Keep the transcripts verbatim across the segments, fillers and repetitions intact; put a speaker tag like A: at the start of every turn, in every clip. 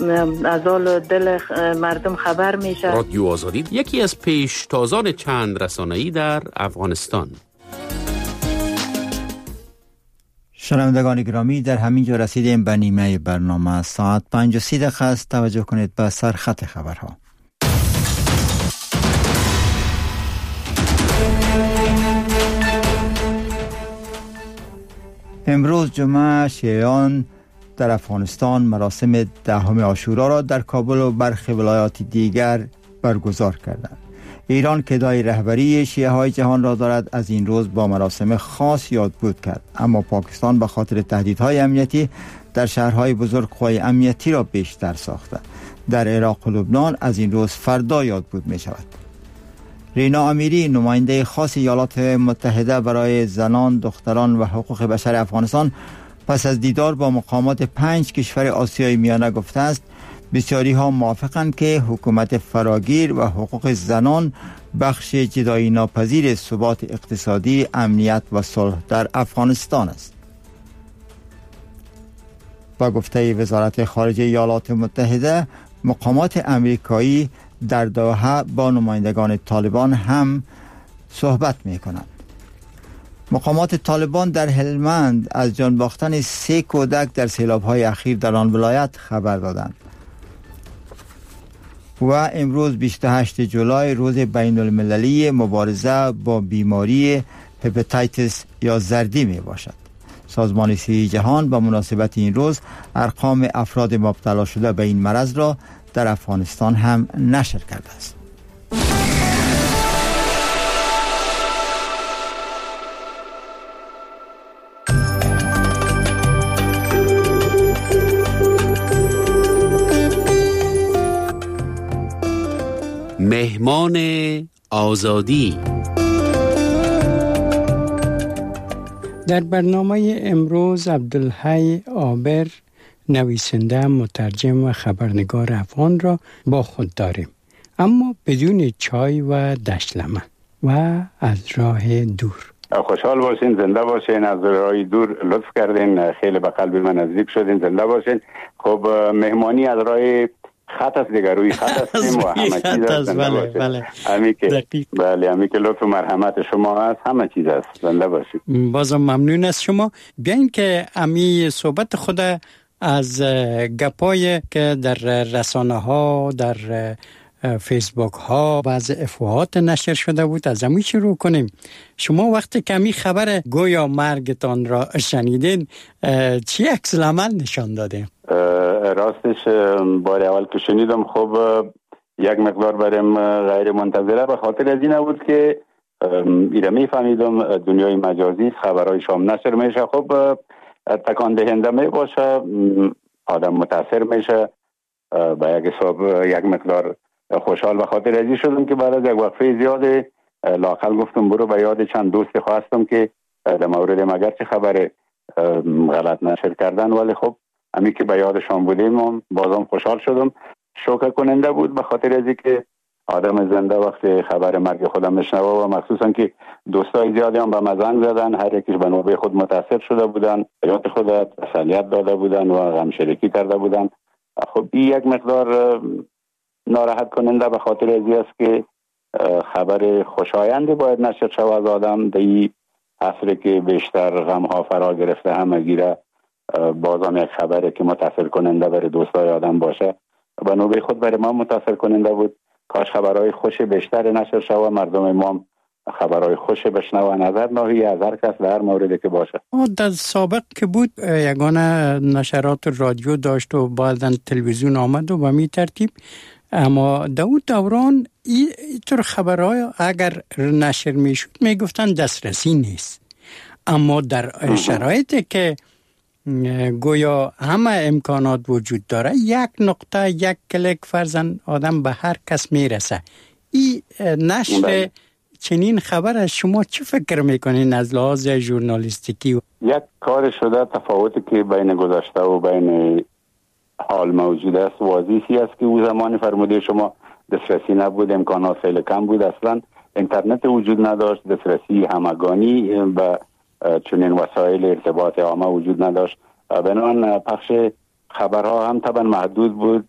A: از حال دل مردم خبر میشه.
B: رادیو آزادی یکی از پیشتازان چند رسانه‌ای در افغانستان.
C: شنوندگان گرامی، در همین جا رسیدیم به نیمه برنامه. ساعت پنج و سی دقیقه است. توجه کنید به سرخط خبرها. امروز جمعه شیعیان در افغانستان مراسم دهم عاشورا را در کابل و برخی ولایات دیگر برگزار کردند. ایران که ادعای رهبری شیعه های جهان را دارد، از این روز با مراسم خاص یادبود کرد، اما پاکستان به خاطر تهدیدهای امنیتی در شهرهای بزرگ قوای امنیتی را بیشتر ساخته. در عراق و لبنان از این روز فردا یادبود می شود. رینا امیری، نماینده خاص ایالات متحده برای زنان، دختران و حقوق بشر افغانستان، پس از دیدار با مقامات پنج کشور آسیای میانه گفته است بسیاری ها موافقند که حکومت فراگیر و حقوق زنان بخش جدایی ناپذیر ثبات اقتصادی، امنیت و صلح در افغانستان است. با گفته وزارت خارجه ایالات متحده، مقامات امریکایی در دوحه با نمایندگان طالبان هم صحبت می کنند. مقامات طالبان در هلمند از جان باختن سه کودک در سیلاب‌های اخیر در آن ولایت خبر دادند. و امروز بیست و هشتم جولای روز بین المللی مبارزه با بیماری هپاتیتس یا زردی می باشد. سازمان صحی جهان به مناسبت این روز ارقام افراد مبتلا شده به این مرض را در افغانستان هم نشر کرده است.
B: مهمان آزادی.
D: در برنامه امروز عبدالحی آبر، نویسنده، مترجم و خبرنگار افغان را با خود داریم، اما بدون چای و دشلمه و از راه دور.
E: خوشحال باشین، زنده باشین، از راه دور لطف کردین، خیلی به قلب من نزدیک شدین، زنده باشین. خب مهمانی از راه خط است دیگر، روی خط هستیم و همه چیز است.
D: بله بله
E: همی که بله همی که لطف و مرحمت شما هست، همه چیز است. زنده باشید.
D: بازم ممنون از شما. بیاین که امی صحبت خود از گپای که در رسانه ها، در فیسبوک ها بعض افواهات نشر شده بود، از امی شروع کنیم. شما وقتی که امی خبر گویا مرگتان را شنیدین، چی عکس العمل نشان داده؟
E: راستش بار اول که شنیدم خب یک مقدار برم غیر منتظره، به خاطر از این بود که ایره میفهمیدم دنیای مجازی خبرهای شام نشر میشه، خب تکان دهنده می باشه، آدم متاثر میشه. با یک حساب یک مقدار خوشحال به خاطر ازی شدم که بعد از یک وقفه زیاد لااقل گفتم برو به یاد چند دوست خواستم که در مورد مگر چه خبر غلط نشر کردن، ولی خب همین که به یادشان بودیم بازم خوشحال شدم. شوکه کننده بود به خاطر ازی که آدم زنده وقتی خبر مرگ خودم میشنوه و مخصوصا که دوستای زیادی هم به مزنگ زدن، هر یکیش به نوبه خود متاثر شده بودن، حیات خود تسلیت داده بودن و غم شریکی کرده بودن. خب این یک مقدار ناراحت کننده به خاطر ازی است که خبر خوشایندی باید نشر شود از آدم در این عصری که بیشتر غم ها فرا گرفته همه گیره، بازم یک خبری که متاثر کننده برای دوستای آدم باشه به نوبه خود برای ما متاثر کننده بود. کاش خبرهای خوش بیشتر نشر شود، مردم ما خبرهای خوش بشنوه، نظر ناهی از هر کس در موردی که باشه.
D: در سابق که بود یگانه نشرات رادیو داشت و بعداً تلویزیون آمد و به می ترتیب، اما داود دوران اینطور خبرهای اگر نشر می شد می گفتن دسترسی نیست، اما در شرایطی که گویا همه امکانات وجود داره، یک نقطه یک کلیک فرزن آدم به هر کس میرسه. این نشر چنین خبر از شما چه فکر میکنین از لحاظ ژورنالیستیکی؟
E: یک کار شده تفاوتی که بین گذشته و بین حال موجود است واضحی است که او زمان فرموده شما دسترسی نبود، امکانات خیلی کم بود، اصلا اینترنت وجود نداشت، دسترسی همگانی به چنین وسایل ارتباط عامه وجود نداشت، بنابراین پخش خبرها هم طبعا محدود بود،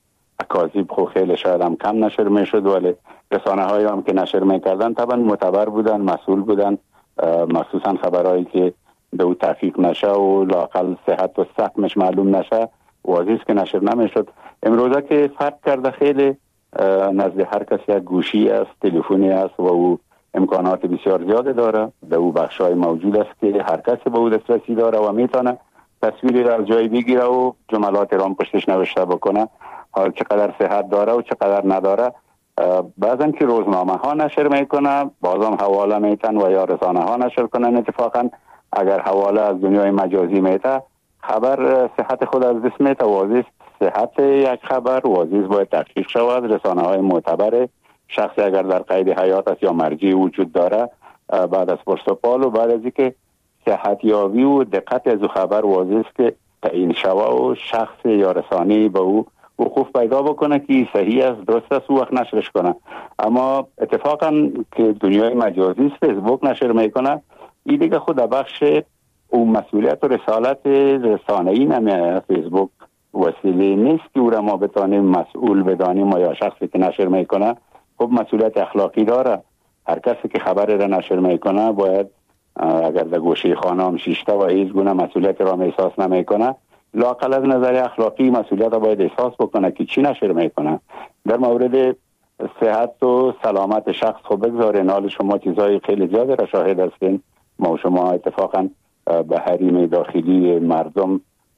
E: اکاذیب خو خیلی شاید هم کم نشر میشد، ولی رسانه هایی هم که نشر میکردن طبعا معتبر بودن، مسئول بودن، مخصوصا خبرهایی که به او تحقیق نشه و لااقل صحت و سقمش معلوم نشه واضح است که نشر نمیشد. امروزه که فرق کرده خیلی، نزد هر کسی یک گوشی است، تلفنی است و او امکانات بسیار زیاد داره. در او بخشای موجود است که هر کسی به او دسترسی داره و میتونه تصویری را از جایی بگیره و جملات را پشتش نوشته بکنه، حال چقدر صحت داره و چقدر نداره. بعضا که روزنامه ها نشر میکنه، بازم حواله میتن و یا رسانه ها نشر کنن. اتفاقا اگر حواله از دنیای مجازی میته، خبر صحت خود از دست میته. واضح صحت یک خبر واضح باید تحقیق شود. رسانه های معتبر، شخصی اگر در قید حیات است یا مرجعی وجود داره، بعد از پرسپال و بعد از اینکه صحت یابی و دقت از خبر واضح است که تعیین شوه و شخص یا رسانه‌ای به او وقوف پیدا بکنه که صحیح است، درست است، او وقت نشرش کنه. اما اتفاقا که دنیای مجازی است، فیسبوک نشر میکنه، این دیگه خود بخش او مسئولیت و رسالت رسانه‌ای نمیه. فیسبوک وسیله نیست که او را ما بتانیم مسئول بدانیم و یا شخصی که نشر میکنه خب مسئولیت اخلاقی داره. هر کسی که خبر را نشر میکنه باید اگر در گوشه خانه هم شیشته و هیچ گونه مسئولیت را احساس نمیکنه، لااقل از نظر اخلاقی مسئولیت را باید احساس بکنه که چی نشر میکنه. در مورد صحت و سلامت شخص خب بگذارین، حال شما چیزهای خیلی زیاده را شاهد هستین. ما و شما اتفاقا به حریم داخلی مردم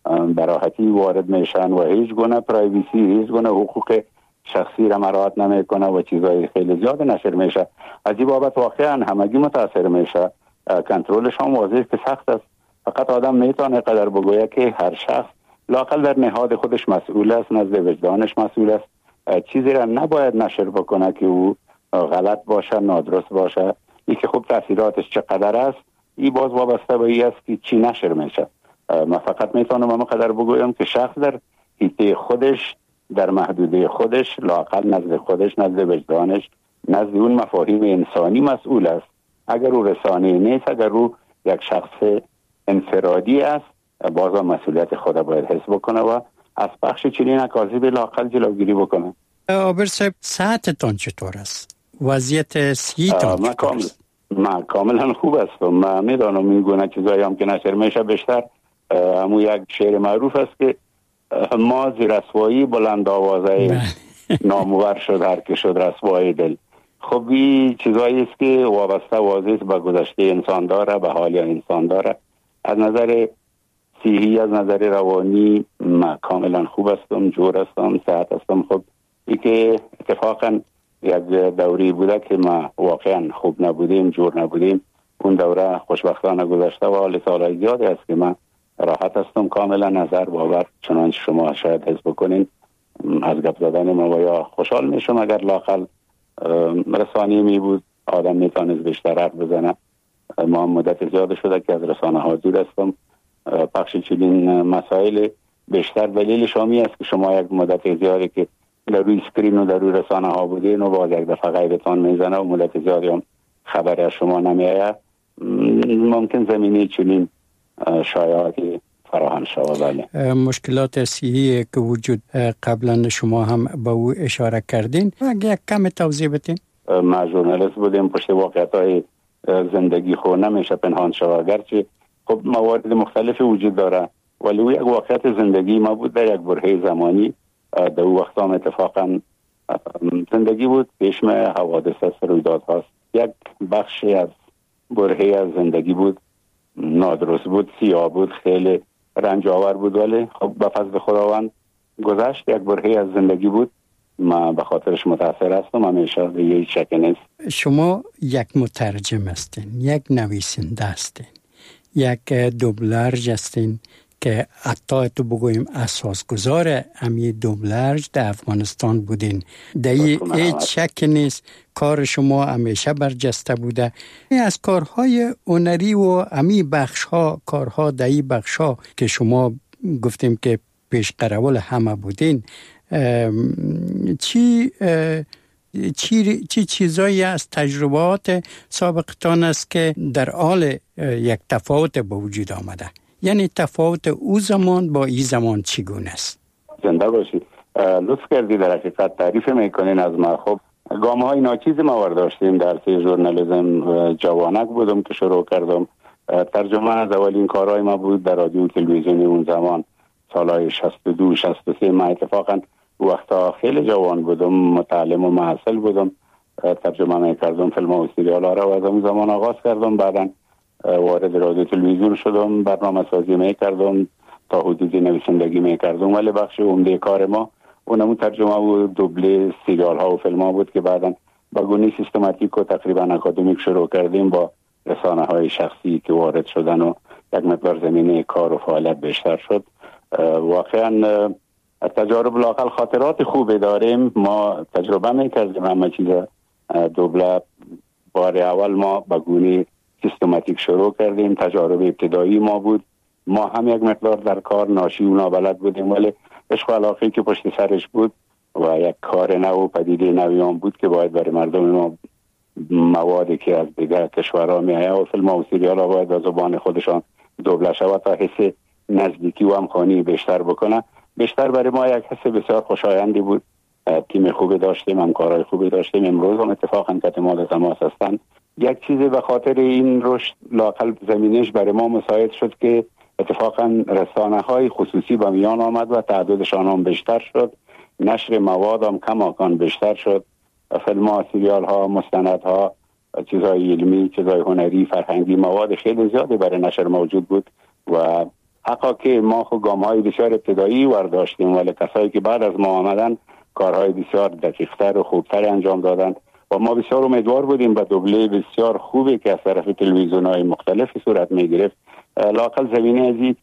E: براحتی وارد میشن و هیچ گونه پرایویسی، هیچ گونه حقوق شخصی را مراعات نمیکنه و چیزهای خیلی زیاد نشر میشه. از این بابت واقعا همگی متاثر میشه. کنترلش هم واضحه که سخت است. فقط آدم میتونه قدر بگویه که هر شخص لااقل در نهاد خودش مسئول است، نزد وجدانش مسئول است. چیزی را نباید نشر بکنه که او غلط باشه، نادرست باشه. این که خب تاثیراتش چقدر است، این باز وابسته به این است که چی نشر میشه. من فقط میتونم اما قدر بگویم که شخص در حیطه خودش، در محدوده خودش، لااقل نزد خودش، نزد وجدانش، نزد اون مفاهیم انسانی مسئول است. اگر او رسانه نیست، اگر او یک شخص انفرادی است، بازا مسئولیت خود باید حس بکنه و از بخش چنین اکاذیب لااقل جلوگیری بکنه.
D: عابر صاحب، صحتتان چطور است؟ وضعیت صحیتان چطور است؟
E: من کاملا خوب هستم. من میدانم این گونه چیزایی هم که نشر میشه بیشتر همون یک شعر معروف است که ما زی رسوایی بلند آوازه نامور شد هر که شد رسوای دل. خب این چیزایی است که وابسته واضح به گذشته انسان داره، به حال انسان داره. از نظر صحی، از نظر روانی من کاملا خوب هستم، جور هستم، صحت هستم. خب این که اتفاقا یک دوری بوده که ما واقعا خوب نبودیم، جور نبودیم، اون دوره خوشبختانه گذشته و حال سالهای زیادی است که من راحت هستم، کاملا نظر باور چنانچه شما شاید حس بکنین از گپ زدن ما و یا خوشحال میشم اگر لااقل رسانه‌ای می بود آدم میتونست بیشتر حرف بزنه. ما مدت زیاد شده که از رسانه ها دور هستم. پخش چنین مسائل بیشتر دلیل شامی است که شما یک مدت زیادی که در روی اسکرین و در روی رسانه ها بودین و باز یک دفعه غیبتان میزنه و مدت زیادی هم خبری از شما نمیآید. ممکن زمینی چنین شایعاتی فراهم شود.
D: مشکلات صحی که وجود قبلا شما هم به او اشاره کردین، اگه یک کم توضیح بدین.
E: ما ژورنالیست بودیم، پشت واقعیت‌های زندگی خو نمیشه پنهان شود. گرچه خب موارد مختلفی وجود داره ولی او یک واقعیت زندگی ما بود در یک برهه زمانی. در او وقت هم اتفاقا زندگی بود، پیشم حوادث است، رویداد هاست. یک بخشی از برهه از زندگی بود، نادرست بود، سیاه بود، خیلی رنج آور بود ولی خب به فضل خداوند گذشت. یک برهه از زندگی بود، ما به خاطرش متاثر هستم، همیشه دیگه شک نیست.
D: شما یک مترجم هستین، یک نویسنده هستین، یک دوبلرج هستین که حتی تو بگویم اساسگزار امی دوبلرج در افغانستان بودین. در هیچ شک نیست کار شما همیشه برجسته بوده. از کارهای هنری و امی بخش ها، کارها در این بخش ها که شما گفتیم که پیش قرول همه بودین، چی چی چی چیزایی از تجربات سابقتان است که در حال یک تفاوت به وجود آمده؟ یعنی تفاوت او زمان با این زمان چگونه است؟
E: زنده باشید. لطف کردی در حقیقت تعریف میکنین از ما. خب گام های ناچیز ما ورداشتیم در سه ژورنالیسم. جوانک بودم که شروع کردم. ترجمه از اولین کارهای ما بود در رادیو تلویزیونی اون زمان سالهای شصت و دو شصت و سه. ما اتفاقا وقتا خیلی جوان بودم، متعلم و محصل بودم، ترجمه میکردم فیلم و سریال ها را و از اون زمان آغاز کردم. بعدا وارد رادیو تلویزیون شدم، برنامه سازی میکردم، تا حدودی نویسندگی میکردم، ولی بخش عمده کار ما اونمون ترجمه و دوبله سریال ها و فیلم ها بود که بعدا با گونه سیستماتیک و تقریبا اکادمیک شروع کردیم با رسانه های شخصی که وارد شدن و یک مقدار زمینه کار و فعالیت بیشتر شد. واقعا تجارب لاقل خاطرات خوبی داریم. ما تجربه میکردیم همه چیز دوبله. بار اول ما با گونه سیستماتیک شروع کردیم. تجارب ابتدایی ما بود. ما هم یک مقدار در کار ناشی و نابلد بودیم، ولی عشق و علاقه‌ای که پشت سرش بود و یک کار نو و پدیده نویان بود که باید برای مردم ما موادی که از دیگر کشورها میآید و فیلم و سریال ها باید از زبان خودشان دوبله شود تا حس نزدیکی و همخوانی بیشتر بکنه. بیشتر برای ما یک حس بسیار خوشایندی بود. تیم خوبی داشتیم، همکارای خوبی داشتیم. امروز هم اتفاقا که اعتماد تماس هستند. یک چیزی به خاطر این رشد لاقل زمینش برای ما مساعد شد که اتفاقا رسانه های خصوصی به میان آمد و تعدادشان هم بیشتر شد. نشر مواد هم کماکان بیشتر شد. فیلم ها، سریال ها، مستند ها، چیزهای علمی، چیزهای هنری، فرهنگی، مواد خیلی زیادی برای نشر موجود بود و حقا که ما خود گام های بسیار ابتدایی ورداشتیم، ولی کسایی که بعد از ما آمدن کارهای بسیار دقیقتر و خوبتر انجام دادند و ما بسیار امیدوار بودیم به دوبله بسیار خوبی که از طرف تلویزیون های مختلفی صورت می گرفت. لاقل زمینه از یک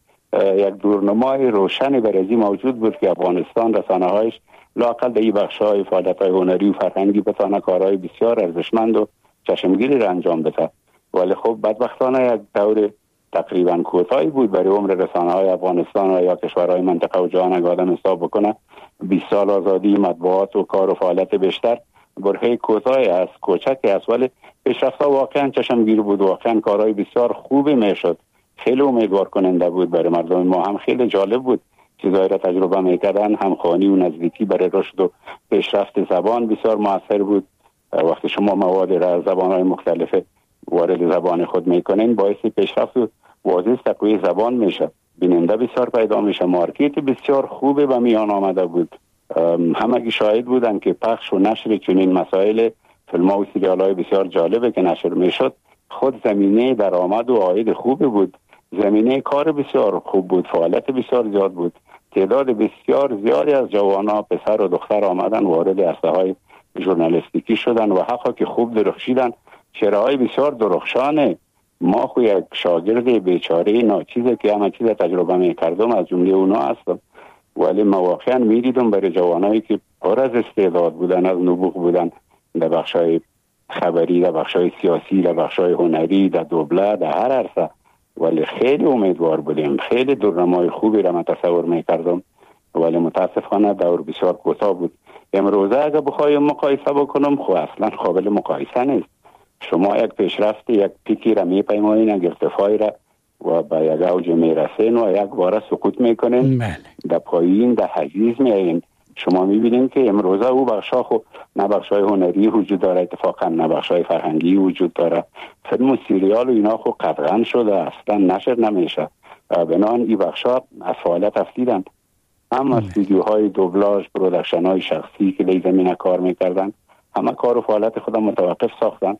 E: دورنمای روشنی برای موجود بود که افغانستان رسانه هایش لاقل در این بخش های فعالیت های هنری و فرهنگی بتانه کارهای بسیار ارزشمند و چشمگیری را انجام بده. ولی خب بدبختانه یک دور تقریبا کوتاهی بود برای عمر رسانه های افغانستان و یا کشورهای منطقه و جهان. اگه آدم حساب بکنه بیست سال آزادی مطبوعات و کار و فعالیت بیشتر برهه کوتاهی است، کوچکی است، ولی پیشرفت‌ها واقعا چشمگیر بود. واقعا کارهای بسیار خوبی میشد. خیلی امیدوار کننده بود برای مردم ما. هم خیلی جالب بود چیزایی را تجربه میکردن. همخوانی و نزدیکی برای رشد و پیشرفت زبان بسیار موثر بود. وقتی شما مواد را از زبان‌های مختلف وارد زبان خود میکنین باعث پیشرفت و واضح تقویت زبان میشه. بیننده بسیار پیدا میشه. مارکت بسیار خوبه و میان آمده بود. همگی شاهد بودن که پخش و نشر چنین مسائل فیلم ها و سریال های بسیار جالبه که نشر میشد خود زمینه درآمد و عاید خوبی بود. زمینه کار بسیار خوب بود. فعالیت بسیار زیاد بود. تعداد بسیار زیادی از جوانان پسر و دختر آمدن وارد عرصه های ژورنالیستیکی شدن و حقا که خوب درخشیدن. چهره های بسیار درخشانه. ما خو یک شاگرد بیچاره ناچیزه که همه چیز تجربه میکردم از جمله اونا هستم، ولی ما واقعا میدیدم برای جوانایی که پر از استعداد بودن، از نبوغ بودن در بخشای خبری، در بخشای سیاسی، در بخشای هنری، در دوبله، در هر عرصه. ولی خیلی امیدوار بودیم. خیلی دورنمای خوبی را من تصور میکردم، ولی متاسفانه دور بسیار کوتاه بود. امروزه اگه بخوایم مقایسه بکنم خب اصلا قابل مقایسه نیست. شما یک پیشرفت، یک پیکی را میپیمایین، یک ارتفاعی را و به یک اوج میرسین و یک باره سقوط میکنین، در پایین در حجیز میایین. شما میبینین که امروزه او بخشا خب نه بخشای هنری وجود داره، اتفاقا نه بخشای فرهنگی وجود داره. فیلم و سریال و اینا خب قطعا شده، اصلا نشر نمیشه. بنان این بخشا از فعالیت افتیدن. اما استودیوهای دوبلاژ، پرودکشن های شخصی که در زمینه کار میکردن همه کار و فعالیت خودم متوقف ساختن.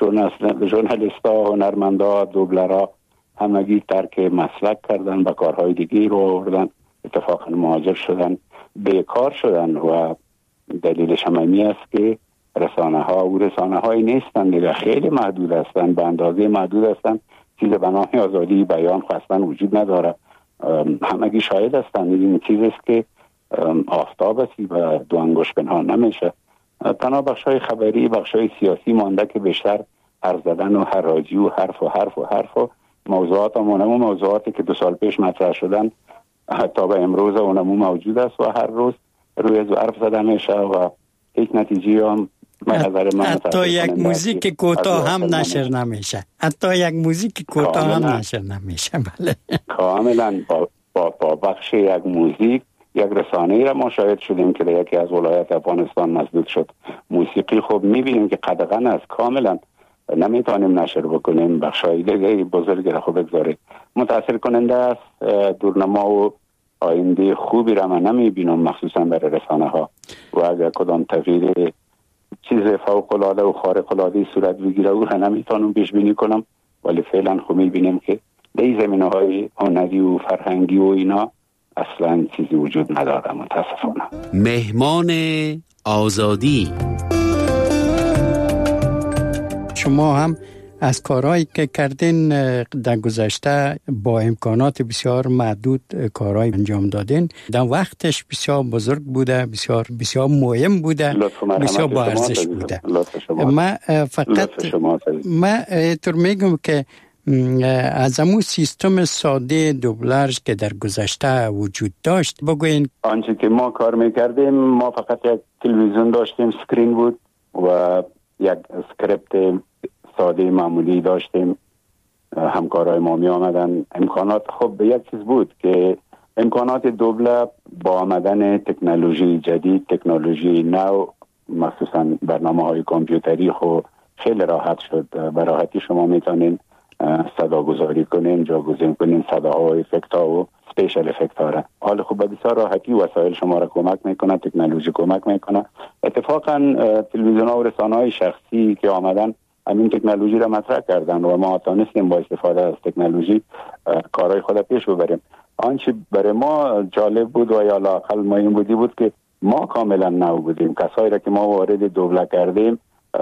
E: ژورنالیستا، هنرمندا، دوبلرها همگی ترک مسلک کردن، به کارهای دیگه رو آوردن، اتفاقا مهاجر شدن، بیکار شدن و دلیلش هم این است که رسانه ها و رسانه های نیستن دیگه، خیلی محدود هستن، به اندازه محدود هستن. چیز به نام آزادی بیان خواستن وجود نداره. همگی شاهد هستن. این چیز است که آفتاب است و دو انگشت پنهان نمیشه. تنها بخشای خبری، بخشای سیاسی مانده که بیشتر حرف زدن و حراجی و حرف و حرف و حرف و موضوعات همونمو موضوعاتی که دو سال پیش مطرح شدن حتی به امروز اونمو موجود است و هر روز روی از حرف زدن میشه و هیچ نتیجه هم
D: حتی یک موزیک کوتاه هم نشر نمیشه. حتی یک موزیک کوتاه هم نشر نمیشه. بله
E: کاملا با, با, با بخش یک موزیک یک رسانه‌ای را ما شاهد شدیم که در یکی از ولایات افغانستان مسدود شد. موسیقی خب می‌بینیم که قدغن است، کاملا نمیتونیم نشر بکنیم، بخشای دیگه بزرگی را خب بگذارید. متأثر کننده است، دورنما و آینده خوبی را من نمیبینم مخصوصا برای رسانه ها و اگر کدام تغییر چیز فوق العاده و خارق العاده صورت بگیره او را نمیتونم پیش بینی کنم، ولی فعلا خب میبینیم که در زمینه های هنری و فرهنگی و اینا اصلا چیزی وجود نداره متاسفانه.
B: مهمان آزادی.
D: شما هم از کارهایی که کردین در گذشته با امکانات بسیار محدود کارهای انجام دادین، در وقتش بسیار بزرگ بوده، بسیار بسیار مهم بوده، بسیار با ارزش بوده. ما فقط ما اینطور میگم که از امو سیستم ساده دوبلاژ که در گذشته وجود داشت بگوین.
E: آنچه که ما کار میکردیم، ما فقط یک تلویزیون داشتیم، سکرین بود و یک اسکریپت ساده معمولی داشتیم. همکارای ما می آمدن. امکانات خب یک چیز بود که امکانات دوبله با آمدن تکنولوژی جدید، تکنولوژی نو، مخصوصا برنامه های کامپیوتری خب خیلی راحت شد. به راحتی شما میتونین صدا گذاری کنین، جاگزین کنین صداها و افکت ها و سپیشل افکت ها را. حال خب بسیار راحتی وسایل شما را کمک میکنه، تکنولوژی کمک میکنه. اتفاقا تلویزیون ها و رسانه های شخصی که آمدن همین تکنولوژی را مطرح کردن و ما تانستیم با استفاده از تکنولوژی کارهای خود پیش ببریم. آنچه برای ما جالب بود و یا لااقل مهم بودی بود که ما کاملا نو بودیم. کسایی را که ما وارد دوبله کردیم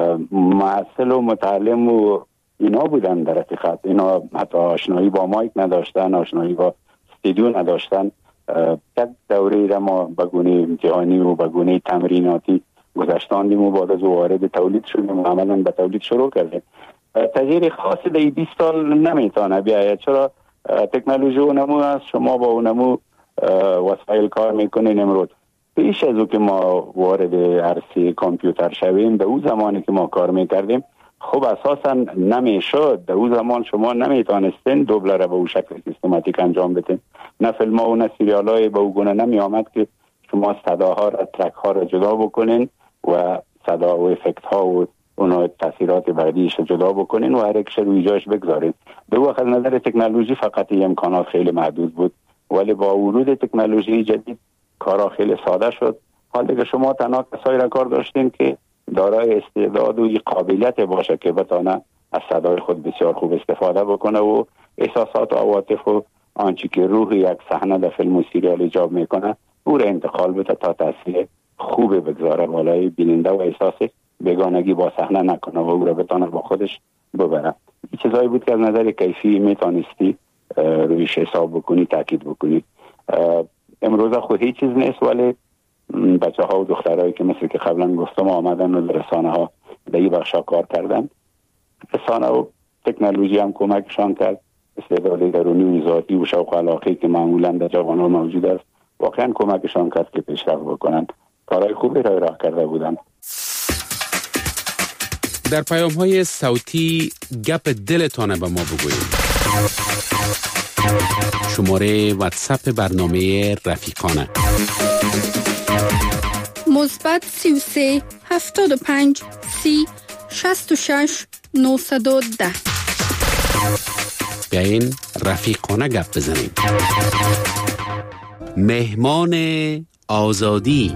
E: معسل و متعلم و اینا بودن در حقیقت. اینا حتی آشنایی با مایک نداشتن، آشنایی با استودیو نداشتن. یک دوره را ما بگونه امتحانی و بگونه تمریناتی گذشتاندیم و بعد از وارد تولید شدیم و عملا به تولید شروع کردیم. تغییر خاصی در بیست سال نمیتونه بیاید، چرا تکنولوژی اونمو است، شما با اونمو وسایل کار میکنین. امروز پیش از او که ما وارد عرصه کامپیوتر شویم، در اون زمانی که ما کار میکردیم خب اساسا نمیشد. در اون زمان شما نمیتونستین دوبله را به اون شکل سیستماتیک انجام بدین. نه فیلم ها و نه سریال های به اون گونه نمی آمد که شما صداها را، ترک ها را جدا بکنین و صدا و افکت ها و اونا تاثیرات بعدیش جدا بکنین و هر یک روی جاش بگذارین. به وقت نظر تکنولوژی فقط امکانات خیلی محدود بود، ولی با ورود تکنولوژی جدید کارا خیلی ساده شد. حال دیگه شما تنها کسایی را کار داشتین که دارای استعداد و قابلیت باشه که بتونه از صدای خود بسیار خوب استفاده بکنه و احساسات و عواطف و آنچه که روح یک صحنه در فیلم و سریال ایجاب میکنه او را انتقال بده تا تاثیر خوب بگذاره بالای بیننده و احساس بیگانگی با صحنه نکنه و او را بتونه با خودش ببره. این چیزایی بود که از نظر کیفی میتونستی رویش حساب بکنی، تاکید بکنی. امروز خود هیچ چیز نیست، ولی بچه ها و دخترهایی که مثل که قبلا گفتم آمدن و رسانه ها به این بخشا کار کردن، رسانه و تکنولوژی هم کمکشان کرد. استعداد درونی و ذاتی و شوق و علاقه‌ای که معمولا در جوان ها موجود است واقعا کمکشان کرد که پیشرفت بکنن. کارهای خوبی را راه کرده بودن.
B: در پیام های صوتی گپ دلتانه به ما بگویید. شماره واتساپ برنامه رفیقانه
F: مثبت سی و سه هفتاد و پنج سی شصت و شش نهصد و ده.
B: بیاین رفیقانه گپ بزنیم. مهمان آزادی.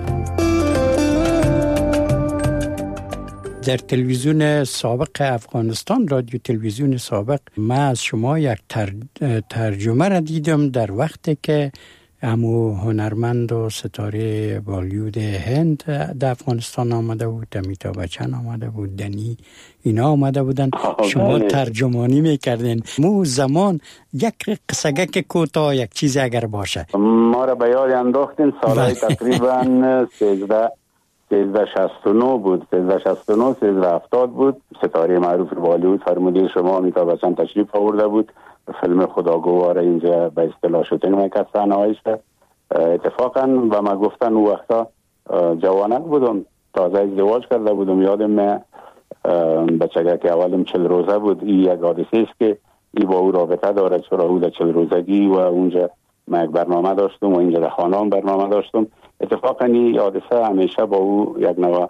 D: در تلویزیون سابق افغانستان، رادیو تلویزیون سابق، من از شما یک تر... ترجمه را دیدم در وقتی که امو هنرمند و ستاره بالیوود هند در افغانستان آمده بود، امیتابh بچن آمده بود، دنی اینا آمده بودن، شما ترجمانی میکردین. مو زمان یک قصه که کوتاه یک چیزی اگر باشه
E: ما را به یاد انداختین. سالهای تقریبا سیزده سیزده شصت و نه بود، سیزده شصت و نه سیزده هفتاد بود. ستاره معروف بالیوود فرموده شما امیتابh بچن تشریف آورده بود. فیلم خداگوار اینجا به اصطلاح شوتینگ میکرد صحنه‌هایش. اتفاقا و ما گفتن اون وقتا جوانک بودم، تازه ازدواج کرده بودم. یادم من بچگه که اولم چل روزه بود. این یک حادثه است که ای با او رابطه داره، چرا او در چل روزگی و اونجا من یک برنامه داشتم و اینجا در خانه هم برنامه داشتم. اتفاقا این حادثه همیشه با او یک نوع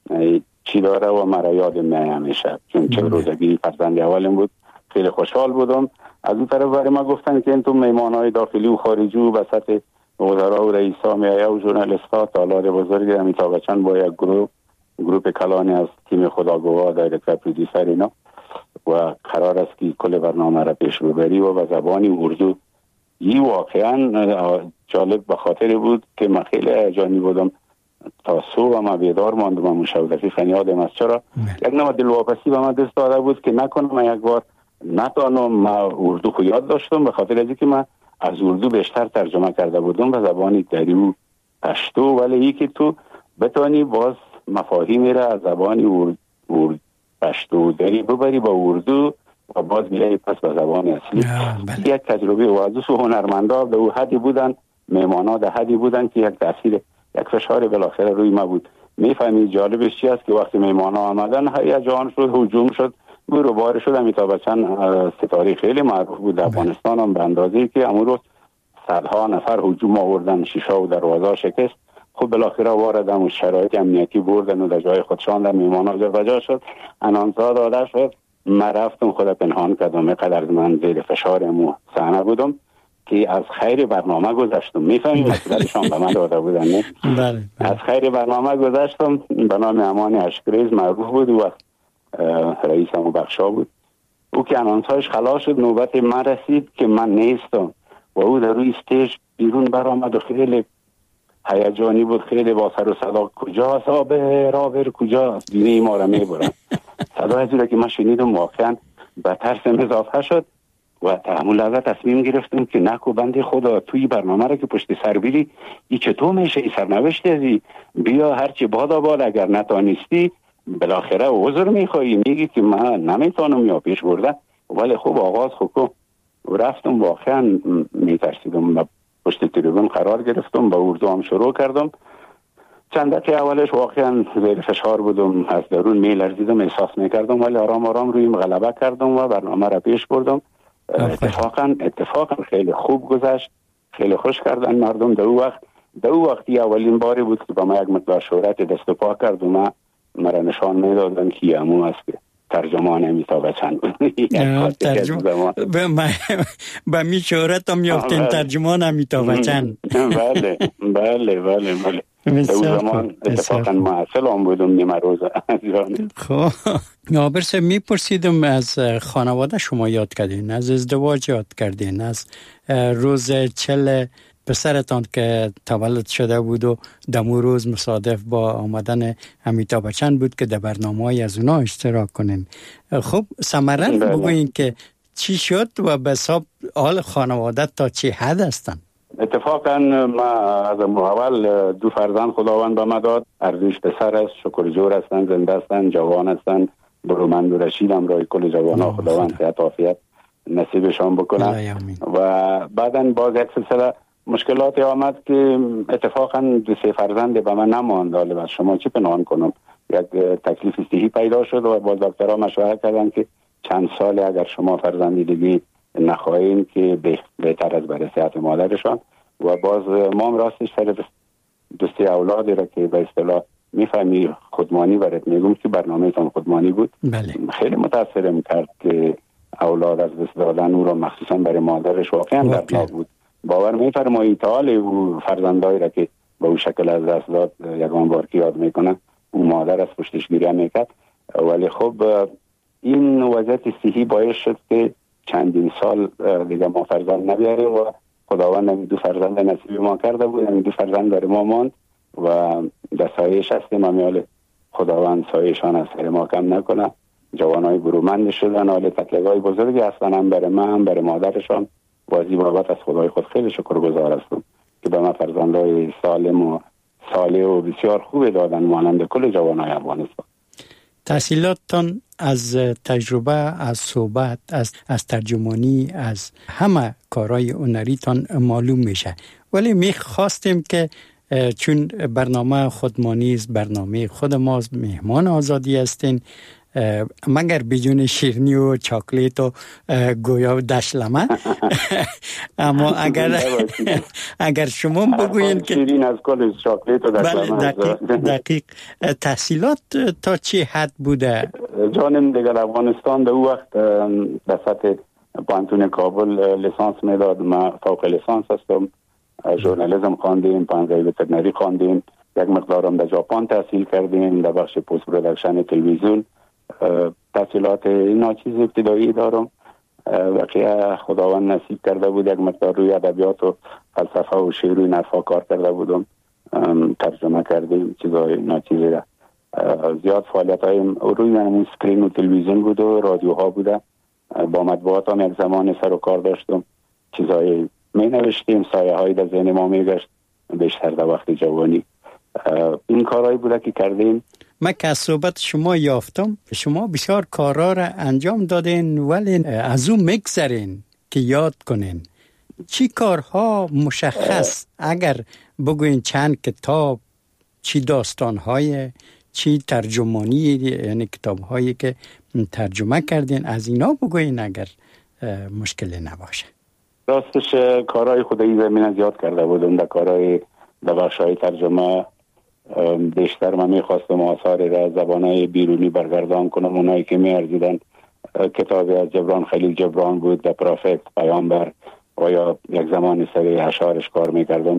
E: چی داره و مرا یاد میاد همیشه، چون چه روزگی فرزند اولم بود. خیلی خوشحال بودم. از اون طرف برای ما گفتن که این تو میمانای داخلی و خارجی و بسط وزرا و رئیسا میایه و ژورنالیست ها تالار بزرگی امیتاب بچن با یک گروه گروه کلانی از تیم خداگواه دایرکتور پرودیوسر اینا و قرار است که کل برنامه را پیش ببری و به زبان اردو. این واقعا جالب به خاطر بود که من خیلی هیجانی بودم. تا صبح ما بیدار ماندم. من مشاورتی فنیادم از چرا یک نوع دلواپسی به من دست داده بود که نکنم من یک بار نتانم. من اردو خو یاد داشتم به خاطر از اینکه من از اردو بیشتر ترجمه کرده بودم به زبان دری و پشتو، ولی ای که تو بتانی باز مفاهیمی را از زبان ارد ارد پشتو دری ببری با اردو و باز بیایی پس به زبان اصلی. یک تجربه و از او هنرمندا به او حدی بودن، مهمانا ده حدی بودن که یک تاثیر یک فشار بالاخره روی ما بود. میفهمی جالبش چی است که وقتی مهمانا آمدن هیجان شد، هجوم شد، برو بار شد. امیتاب بچن ستاره خیلی معروف بود در افغانستان هم به اندازه‌ای که امروز صدها نفر هجوم آوردن، شیشه و دروازه شکست. خب بالاخره واردم و شرایط امنیتی بردن و در جای خودشان در میمانا جا بجا شد، انانسا داده شد. من رفتم خود پنهان کردم، قدر من زیر فشار مو صحنه بودم که از خیر برنامه گذشتم. میفهمید مسئولشان به من داده بودن نه؟
D: بله.
E: از خیر برنامه گذشتم. به نام امان اشکریز معروف بود و رئیس همو بخشا بود. او که انانسایش خلاص شد نوبت من رسید که من نیستم و او در روی استیج بیرون برآمد و خیلی هیجانی بود، خیلی با سر و صدا کجاست آبر آبر کجاست دینه ما را میبرن. صدا از اون که من شنیدم واقعا به ترسم اضافه شد و همون لحظه تصمیم گرفتم که نکو بنده خدا توی برنامه را که پشت سر بیری ای چطور میشه ای سرنوشت ازی بیا هرچی بادا باد اگر نتانستی بالاخره عذر میخوایی میگی که من نمیتونم یا پیش برده. ولی خوب آغاز خوب رفتم واقعا میترسیدم پشت تریبون قرار گرفتم با اردو هم شروع کردم. چند دقیقه اولش واقعا زیر فشار بودم، از درون میلرزیدم، احساس میکردم، ولی آرام آرام رویم غلبه کردم و برنامه را پیش بردم. اتفاقا اتفاقا خیلی خوب گذشت، خیلی خوش کردن مردم. در اون وقت در اون وقتی اولین باری بود که با ما یک مقدار شهرت دست و پا کرد و ما مرا نشان میدادن که همون است که ترجمان امیتاب بچن بود.
D: ترجمه به می شهرت هم یافتین ترجمان امیتاب بچن.
E: بله بله بله بله. در اون زمان اتفاقا معسل هم بودم نیمه روز.
D: خب آبر صاحب میپرسیدم از خانواده شما یاد کردین، از ازدواج یاد کردین، از روز چل پسرتان که تولد شده بود و دمو روز مصادف با آمدن امیتاب بچن بود که در برنامه‌های از اونا اشتراک کنیم. خب ثمرا بگوین که چی شد و به حساب حال خانواده تا چه حد هستن؟
E: اتفاقا ما از اول دو فرزند خداوند به ما داد. اردوش پسر است، شکرجور هستن، زنده هستن، جوان هستن. برومند و رشید هم رای کل جوانا خداوند صحت عافیت نصیبشان بکنه. و بعدن باز یک سلسله مشکلاتی آمد که اتفاقا دو سه فرزند به من نماند. حالا از شما چی پنهان کنم، یک تکلیف صحی پیدا شد و با دکترها مشورت کردن که چند سال اگر شما فرزندی دیگه نخواهیم که بهتر از برای صحت مادرشان. و باز ما هم راستش سر دوستی اولادی را که به اصطلاح میفهمی خودمانی برات میگم که برنامه تان خودمانی بود.
D: بله.
E: خیلی متاثرم کرد که اولاد از دست دادن او را مخصوصا برای مادرش واقعا دردناک بود. باور میفرمایید حال او فرزندایی را که به او شکل از دست داد یگان بار که یاد میکنه او مادر از پشتش گریه میکرد. ولی خب این وضعیت صحی باعث شد که چندین سال دیگه ما فرزند نبیاریم و خداوند هم دو فرزند نصیب ما کرده بود. هم دو فرزند برای ما ماند و در سایش هستیم. امیال خداوند سایشان از سر ما کم نکنه. جوانای برومند شدن، حال تکلیفای بزرگی هستن، هم برای من هم برای مادرشان. بازی بابت از خدای خود خیلی شکرگزار هستم که به ما فرزندای سالم و صالح و بسیار خوب دادن مانند کل جوانای افغانستان.
D: تحصیلاتتان از تجربه، از صحبت، از از ترجمانی، از همه کارهای هنریتان معلوم میشه، ولی میخواستیم که چون برنامه خودمانی است، برنامه خود ماست، مهمان آزادی هستین، مگر بدون شیرینی و چاکلیت و گویا و دشلمه. اما اگر اگر شما بگوین که
E: شیرین از کل چاکلیت و دشلمه.
D: دقیق, دقیق تحصیلات تا چه حد بوده؟
E: جانم دیگر افغانستان در او وقت در سطح پانتون کابل لیسانس میداد. من فوق لیسانس هستم، ژورنالیسم خواندیم، پانزده وترنری خواندیم، یک مقدارم در ژاپن تحصیل کردیم در بخش پست پروداکشن تلویزیون. تحصیلات ناچیز ابتدایی دارم. واقعا خداوند نصیب کرده بود یک مقدار روی ادبیات و فلسفه و شعر و این حرفا کار کرده بودم، ترجمه کردیم چیزای ناچیزی را. زیاد فعالیت های روی من سکرین و تلویزیون بود و رادیوها بوده. با مطبوعات هم یک زمان سر و کار داشتم، چیزای می نوشتیم، سایه هایی در ذهن ما می گشت بیشتر در وقت جوانی. این کارهایی بوده که کردیم.
D: من که از صحبت شما یافتم شما بسیار کارها را انجام دادین، ولی از اون مگذرین که یاد کنین چی کارها مشخص، اگر بگوین چند کتاب، چی داستانهای، چی ترجمانی، یعنی کتابهایی که ترجمه کردین، از اینا بگوین اگر مشکلی نباشه.
E: راستش کارهای خودی زمین زیاد کرده بودم در کارهای در بخشهای ترجمه. بیشتر من میخواستم آثار را زبانهای بیرونی برگردان کنم، اونایی که میارزیدن. کتابی از جبران خلیل جبران بود، در پروفت، پیامبر، و یا یک زمان سری اشعارش کار میکردم،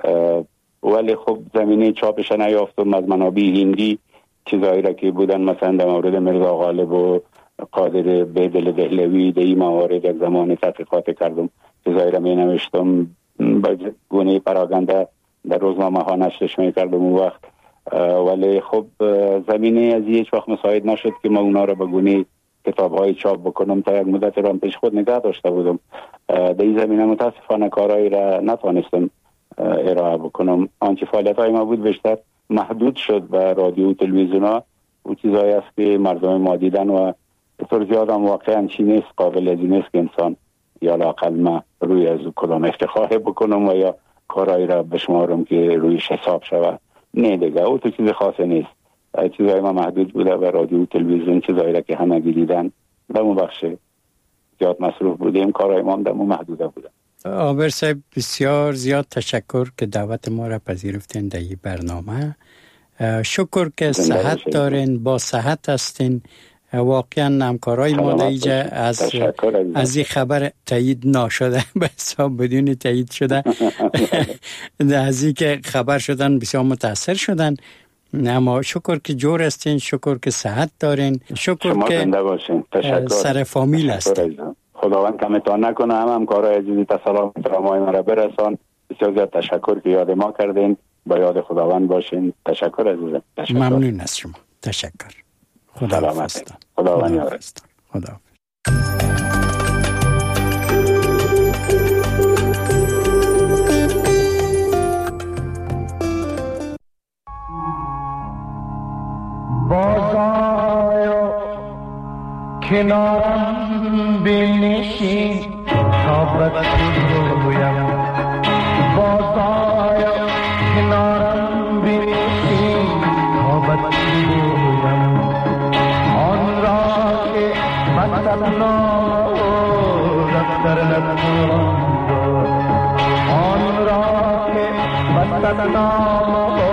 E: ولی خب زمینه چاپش نیافتم. از منابع هندی چیزایی را که بودن، مثلا در مورد مرزا غالب و قادر بیدل دهلوی، در این موارد یک زمان تحقیقات کردم، چیزایی را می نوشتم، با گونه پراگنده در روزنامه ها نشرش می کردم اون وقت. ولی خب زمینه از هیچ وقت مساعد نشد که ما اونا را به گونه کتاب های چاپ بکنم. تا یک مدت را پیش خود نگاه داشته بودم. در این زمینه متاسفانه کارهایی را نتوانستم ارائه بکنم. آنچه فعالیت های ما بود بیشتر محدود شد به رادیو و تلویزیون ها و چیزایی است که مردم ما دیدن و به طور زیاد هم واقعا چی نیست، قابل از این نیست که انسان یا لااقل ما روی از کلام افتخار بکنم و یا کارهایی را بشمارم که رویش حساب شود. نه دیگه، او تو چیز خاصی نیست. چیزایی ما محدود بوده و رادیو و تلویزیون چیزایی را که همه دیدن در اون بخش زیاد مصروف بودیم، کارهای ما هم در اون محدوده بوده.
D: عابر صاحب بسیار زیاد تشکر که دعوت ما را پذیرفتین در این برنامه. شکر که صحت دارین، با صحت هستین. واقعا همکارای ما در اینجا از از این خبر تایید نشده، به حساب بدون تایید شده. از این که خبر شدن بسیار متاثر شدن. اما شکر که جور هستین، شکر که صحت دارین، شکر که سر فامیل هستین.
E: خداوند کمتان نکنه. هم همکارای عزیزی تسلام ترامای مرا برسان. بسیار زیاد تشکر که یاد ما کردین. با یاد خداوند باشین. تشکر عزیزم. تشکر.
D: ممنون از شما. تشکر. خدا حافظ.
E: خداوند یار.
D: خدا.
G: بازآیا کنارم بنشین تا بگویم، بازآیا کنارم بنشین تا بگویم آن را که مثلا دفتر نتوان، آن را که مثلا